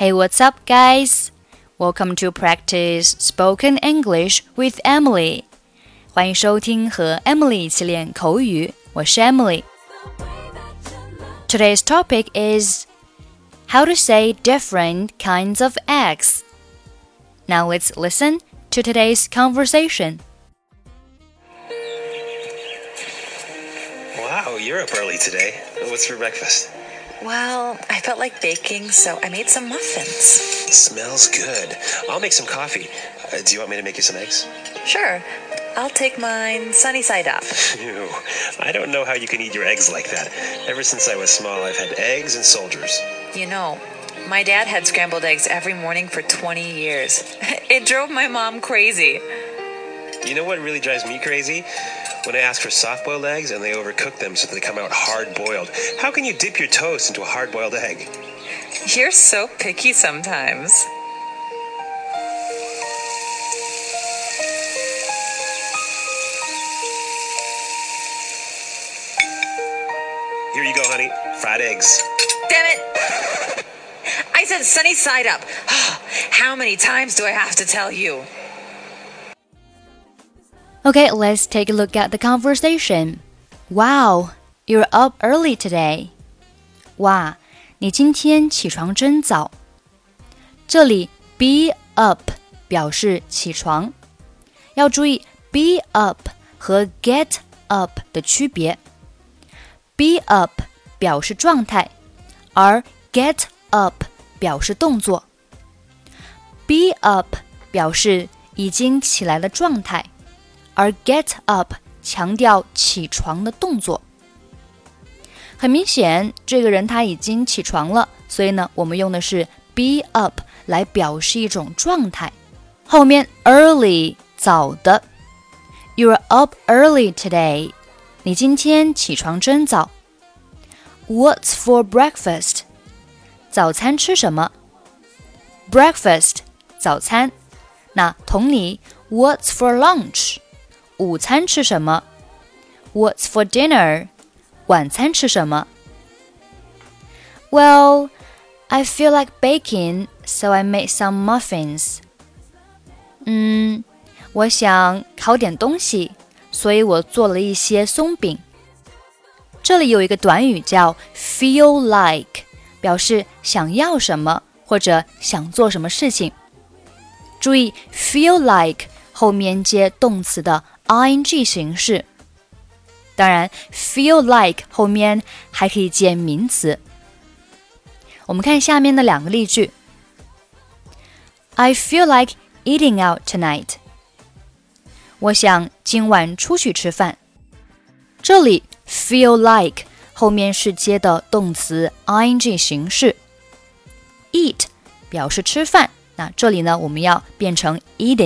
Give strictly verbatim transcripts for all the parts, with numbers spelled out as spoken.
Hey, what's up, guys? Welcome to practice spoken English with Emily. 欢迎收听和 Emily 一起练口语，我是 Emily. Today's topic is how to say different kinds of eggs. Now let's listen to today's conversation. Wow, you're up early today. What's for breakfast? Well, I felt like baking, so I made some muffins. Smells good. I'll make some coffee. Uh, do you want me to make you some eggs? Sure. I'll take mine sunny side up. Ew. I don't know how you can eat your eggs like that. Ever since I was small, I've had eggs and soldiers. You know, my dad had scrambled eggs every morning for twenty years. It drove my mom crazy. You know what really drives me crazy? When I ask for soft-boiled eggs and they overcook them so that they come out hard-boiled. How can you dip your toast into a hard-boiled egg? You're so picky sometimes. Here you go, honey. Fried eggs. Damn it! I said sunny side up. How many times do I have to tell you? Okay, let's take a look at the conversation. Wow, you're up early today. 哇，你今天起床真早。这里 be up 表示起床，要注意 be up 和 get up 的区别。be up 表示状态，而 get up 表示动作。be up 表示已经起来的状态，而 get up 强调起床的动作。很明显，这个人他已经起床了，所以呢，我们用的是 be up 来表示一种状态。后面 early 早的 You're up early today. 你今天起床真早。What's for breakfast? 早餐吃什么？ Breakfast 早餐。那同理 What's for lunch? 午餐吃什么？ What's for dinner? 晚餐吃什么？ Well, I feel like baking, so I made some muffins. 嗯，我想烤点东西，所以我做了一些松饼。这里有一个短语叫 feel like， 表示想要什么或者想做什么事情。注意 feel like 后面接动词的 ing 形式，当然 feel like 后面还可以接名词。我们看下面的两个例句。 I feel like eating out tonight. 我想今晚出去吃饭。这里 feel like 后面是接的动词 ing 形式。 eat 表示吃饭，那这里呢我们要变成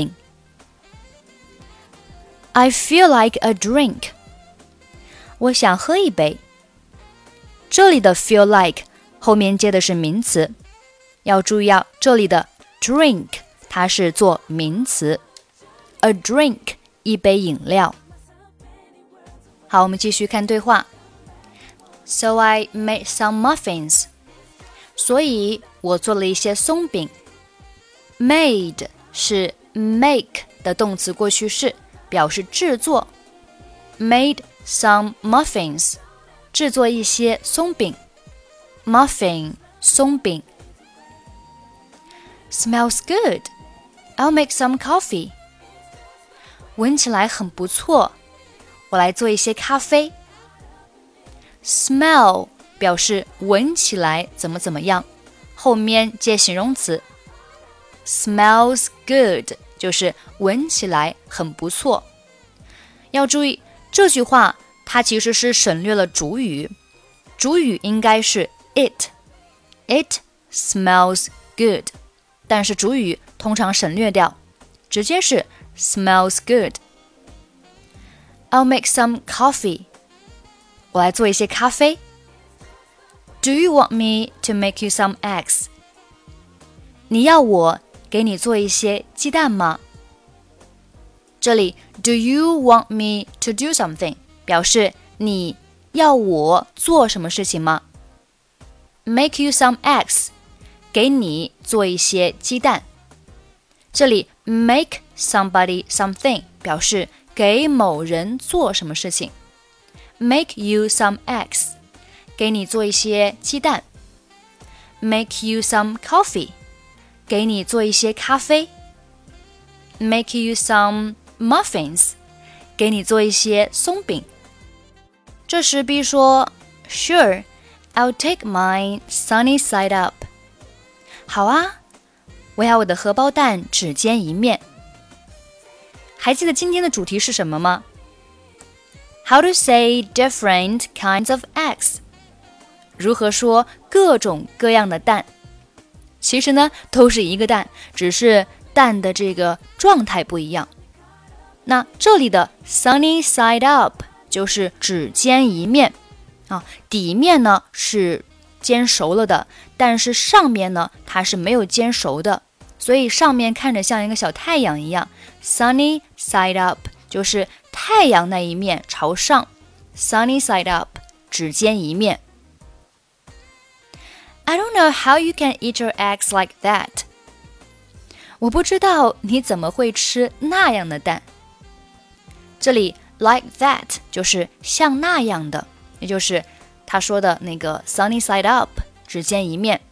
eating。I feel like a drink. 我想喝一杯。这里的 feel like 后面接的是名词，要注意啊，这里的 drink 它是做名词 ，a drink 一杯饮料。好，我们继续看对话。So I made some muffins. 所以我做了一些松饼。Made 是 make 的动词过去式，表示制作。Made some muffins 制作一些松饼。Muffin 松饼。Smells good. I'll make some coffee. 闻起来很不错，我来做一些咖啡。Smell 表示闻起来怎么怎么样，后面接形容词。Smells good 就是闻起来很不错。要注意这句话它其实是省略了主语，主语应该是 it It smells good， 但是主语通常省略掉，直接是 smells good。 I'll make some coffee， 我来做一些咖啡。 Do you want me to make you some eggs？ 你要我给你做一些鸡蛋吗？这里 do you want me to do something 表示你要我做什么事情吗？ Make you some eggs 给你做一些鸡蛋。这里 make somebody something 表示给某人做什么事情。Make you some eggs 给你做一些鸡蛋。Make you some coffee 给你做一些咖啡。Make you some muffins 给你做一些松饼。这时 B 说 Sure, I'll take mine sunny side up 好啊，我要我的荷包蛋只煎一面。还记得今天的主题是什么吗？ How to say different kinds of eggs 如何说各种各样的蛋。其实呢都是一个蛋，只是蛋的这个状态不一样。那这里的 sunny side up 就是只煎一面啊，底面呢是煎熟了的，但是上面呢它是没有煎熟的，所以上面看着像一个小太阳一样。 sunny side up 就是太阳那一面朝上， sunny side up 只煎一面。 I don't know how you can eat your eggs like that 我不知道你怎么会吃那样的蛋。这里 like that 就是像那样的，也就是他说的那个 sunny side up 只煎一面。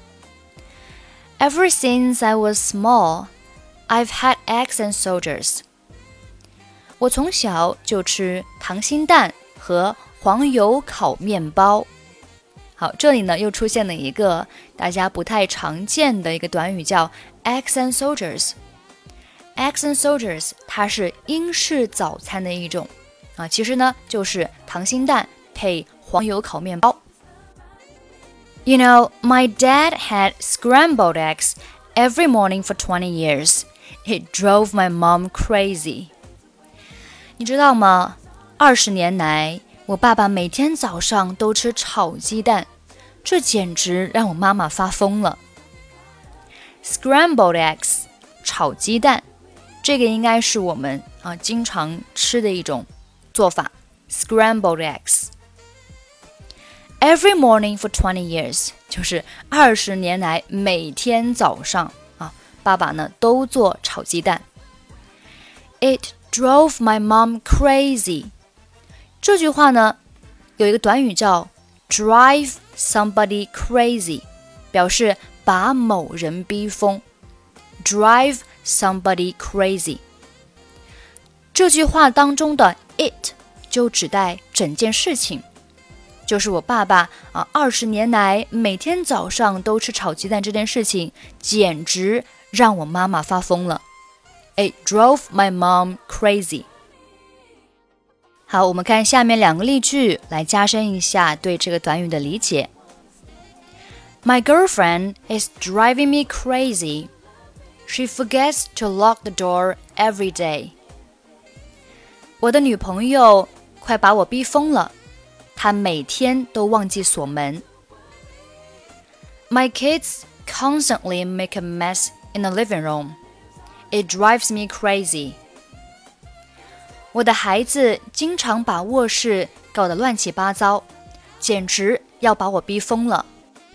Ever since I was small, I've had eggs and soldiers 我从小就吃溏心蛋和黄油烤面包。好，这里呢又出现了一个大家不太常见的一个短语，叫 eggs and soldiers。 eggs and soldiers 它是英式早餐的一种啊，其实呢就是溏心蛋配黄油烤面包。 You know, my dad had scrambled eggs every morning for twenty years. It drove my mom crazy. 你知道吗？二十年来我爸爸每天早上都吃炒鸡蛋，这简直让我妈妈发疯了。 Scrambled eggs 炒鸡蛋，这个应该是我们啊经常吃的一种做法。 Scrambled eggs Every morning for twenty years 就是二十年来每天早上啊，爸爸呢都做炒鸡蛋。 It drove my mom crazy这句话呢有一个短语叫 drive somebody crazy 表示把某人逼疯。 drive somebody crazy 这句话当中的 it 就指代整件事情，就是我爸爸啊，二十年来每天早上都吃炒鸡蛋这件事情，简直让我妈妈发疯了。 It drove my mom crazy。 好，我们看下面两个例句，来加深一下对这个短语的理解。 My girlfriend is driving me crazy. She forgets to lock the door every day. 我的女朋友快把我逼疯了，她每天都忘记锁门。 My kids constantly make a mess in the living room. It drives me crazy. 我的孩子经常把卧室搞得乱七八糟，简直要把我逼疯了。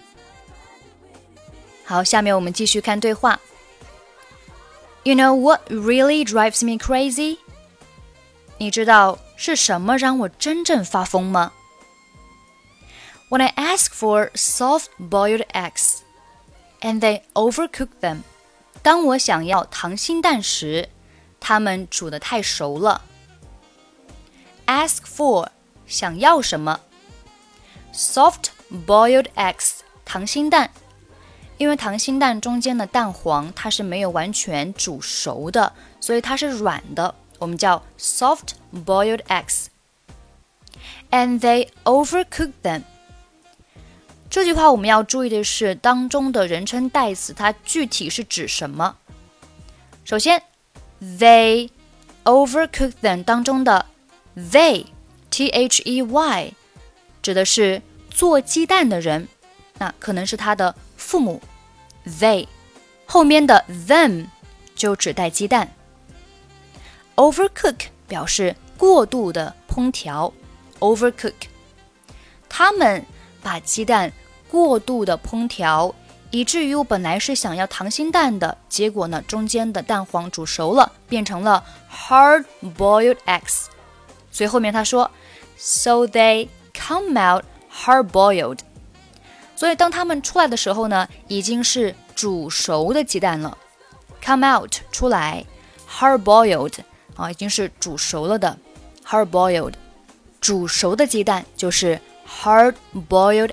好，下面我们继续看对话。 You know what really drives me crazy? 你知道是什么让我真正发疯吗？ When I ask for soft-boiled eggs, and they overcook them. 当我想要溏心蛋时，他们煮得太熟了。Ask for 想要什么？ Soft-boiled eggs 溏心蛋，因为溏心蛋中间的蛋黄它是没有完全煮熟的，所以它是软的，我们叫 soft-boiled eggs. And they overcook them. 这句话我们要注意的是，当中的人称代词它具体是指什么。首先 they overcook them 当中的 they T H E Y 指的是做鸡蛋的人，那可能是他的父母。 they 后面的 them 就指代鸡蛋。 overcook 表示过度的烹调， overcook 他们把鸡蛋过度的烹调， 以至于我本来是想要溏心蛋的，结果呢，中间的蛋黄煮熟了，变成了 hard-boiled eggs。所以后面他说 ，so they come out hard-boiled。所以当它们出来的时候呢，已经是煮熟的鸡蛋了。come out 出来 ，hard-boiled 啊，已经是煮熟了的 hard-boiled。煮熟的鸡蛋就是 hard-boiled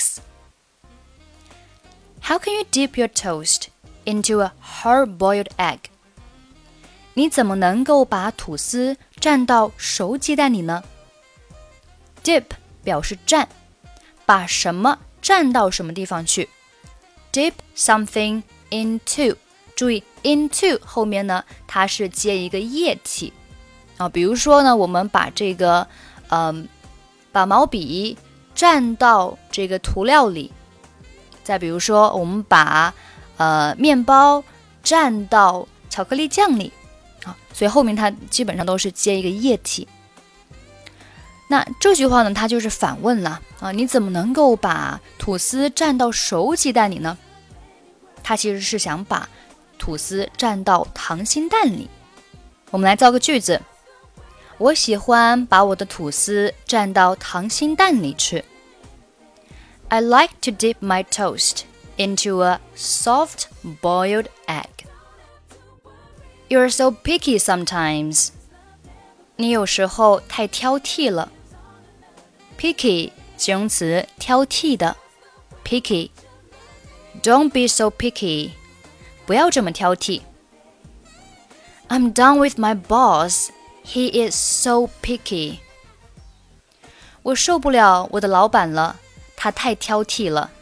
eggs。How can you dip your toast into a hard-boiled egg? 你怎么能够把吐司蘸到熟鸡蛋里呢？ Dip 表示蘸，把什么蘸到什么地方去。Dip something into， 注意 into 后面呢，它是接一个液体啊。比如说呢，我们把这个，嗯，把毛笔蘸到这个涂料里。再比如说，我们把呃面包蘸到巧克力酱里啊，所以后面它基本上都是接一个液体。那这句话呢，它就是反问了啊，你怎么能够把吐司蘸到熟鸡蛋里呢？它其实是想把吐司蘸到溏心蛋里。我们来造个句子：我喜欢把我的吐司蘸到溏心蛋里吃。I like to dip my toast into a soft-boiled egg. You're so picky sometimes. 你有时候太挑剔了。Picky 形容词，挑剔的。Picky. Don't be so picky. 不要这么挑剔。I'm done with my boss. He is so picky. 我受不了我的老板了。他太挑剔了。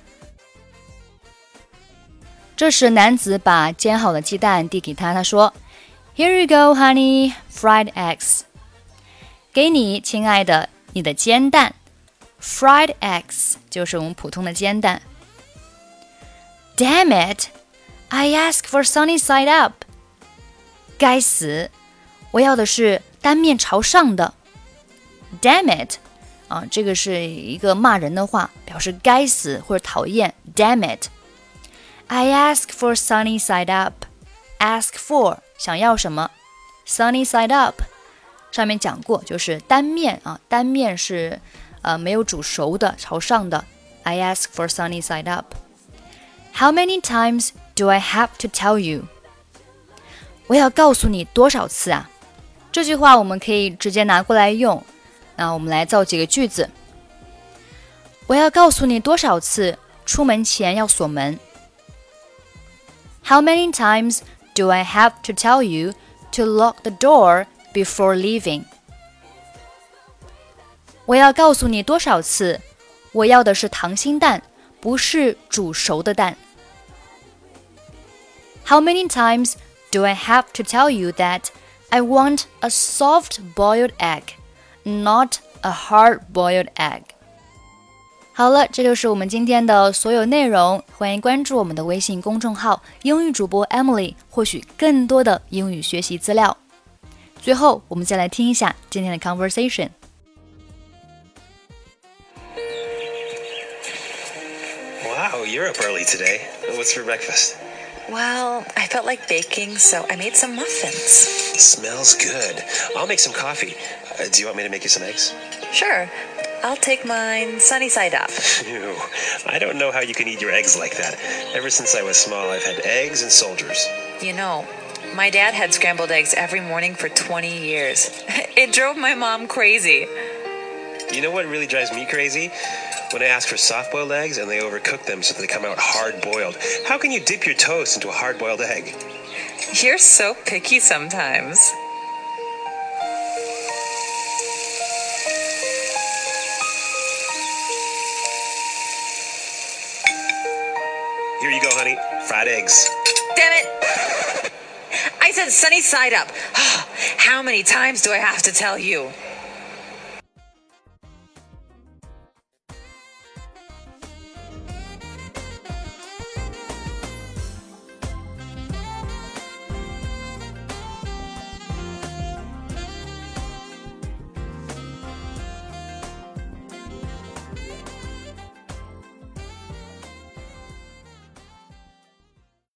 这时男子把煎好的鸡蛋递给他，他说 Here you go, honey, fried eggs. 给你，亲爱的，你的煎蛋。Fried eggs 就是我们普通的煎蛋。Damn it, I asked for sunny side up. 该死，我要的是单面朝上的。Damn it啊，这个是一个骂人的话，表示该死或者讨厌。Damn it! I ask for sunny side up. Ask for 想要什么 ？Sunny side up 上面讲过，就是单面啊，单面是呃没有煮熟的，朝上的。I ask for sunny side up. How many times do I have to tell you? 我要告诉你多少次啊？这句话我们可以直接拿过来用。那我们来造几个句子。我要告诉你多少次出门前要锁门。How many times do I have to tell you to lock the door before leaving? 我要告诉你多少次，我要的是溏心蛋，不是煮熟的蛋。How many times do I have to tell you that I want a soft-boiled egg?Not a hard-boiled egg. 好了，这就是我们今天的所有内容。欢迎关注我们的微信公众号“英语主播 Emily”， 获取更多的英语学习资料。最后，我们再来听一下今天的 conversation。 Wow, you're up early today. What's for breakfast? Well, I felt like baking, so I made some muffins. Smells good. I'll make some coffee. Uh, do you want me to make you some eggs? Sure. I'll take mine sunny side up. Ew. I don't know how you can eat your eggs like that. Ever since I was small, I've had eggs and soldiers. You know, my dad had scrambled eggs every morning for twenty years. It drove my mom crazy. You know what really drives me crazy? When I ask for soft-boiled eggs and they overcook them so that they come out hard-boiled. How can you dip your toast into a hard-boiled egg? You're so picky sometimes. Here you go, honey. Fried eggs. Damn it! I said sunny side up. How many times do I have to tell you?